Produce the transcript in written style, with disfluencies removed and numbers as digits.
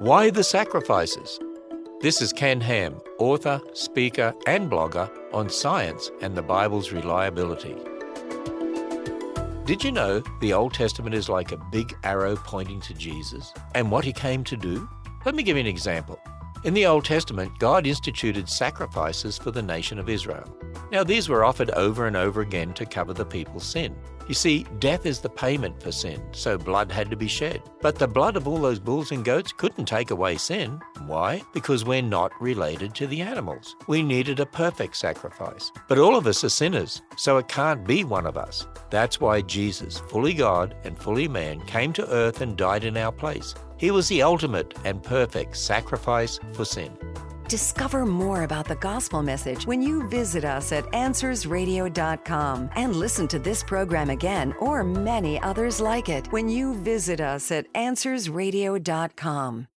Why the sacrifices? This is Ken Ham, author, speaker, and blogger on science and the Bible's reliability. Did you know the Old Testament is like a big arrow pointing to Jesus and what he came to do? Let me give you an example. In the Old Testament, God instituted sacrifices for the nation of Israel. Now, these were offered over and over again to cover the people's sin. You see, death is the payment for sin, so blood had to be shed. But the blood of all those bulls and goats couldn't take away sin. Why? Because we're not related to the animals. We needed a perfect sacrifice. But all of us are sinners, so it can't be one of us. That's why Jesus, fully God and fully man, came to earth and died in our place. He was the ultimate and perfect sacrifice for sin. Discover more about the gospel message when you visit us at AnswersRadio.com and listen to this program again or many others like it when you visit us at AnswersRadio.com.